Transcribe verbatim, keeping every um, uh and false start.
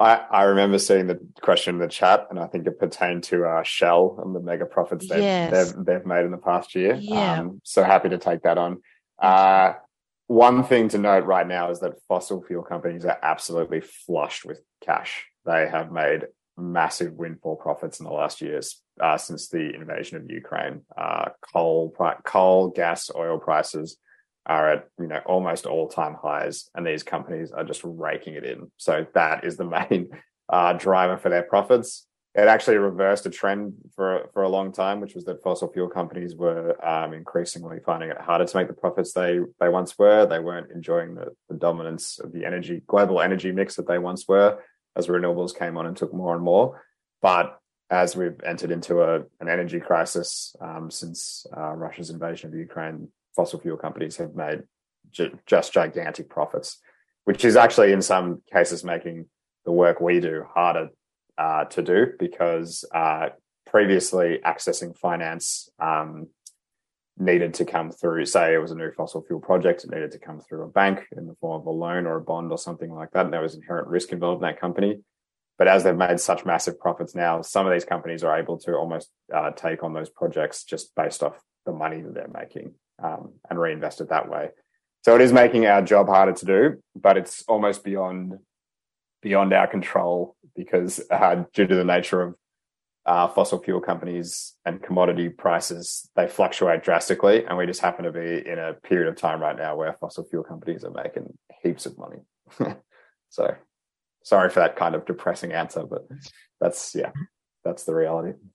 I, I remember seeing the question in the chat, and I think it pertained to uh, Shell and the mega profits they've Yes. they've they've made in the past year. Yeah. Um, so happy to take that on. Thank you. Uh, one thing to note right now is that fossil fuel companies are absolutely flushed with cash. They have made massive windfall profits in the last years uh, since the invasion of Ukraine. Uh, coal, coal, gas, oil prices are at you know almost all-time highs, and these companies are just raking it in. So that is the main uh, driver for their profits. It actually reversed a trend for for a long time, which was that fossil fuel companies were um, increasingly finding it harder to make the profits they they once were. They weren't enjoying the, the dominance of the energy global energy mix that they once were, as renewables came on and took more and more. But as we've entered into a, an energy crisis um, since uh, Russia's invasion of Ukraine, fossil fuel companies have made ju- just gigantic profits, which is actually in some cases making the work we do harder uh, to do because uh, previously accessing finance um, needed to come through, say it was a new fossil fuel project, it needed to come through a bank in the form of a loan or a bond or something like that. And there was inherent risk involved in that company. But as they've made such massive profits now, some of these companies are able to almost uh, take on those projects just based off the money that they're making um, and reinvest it that way. So it is making our job harder to do, but it's almost beyond beyond our control because uh, due to the nature of uh, fossil fuel companies and commodity prices, they fluctuate drastically, and we just happen to be in a period of time right now where fossil fuel companies are making heaps of money. So sorry for that kind of depressing answer, but that's, yeah, that's the reality.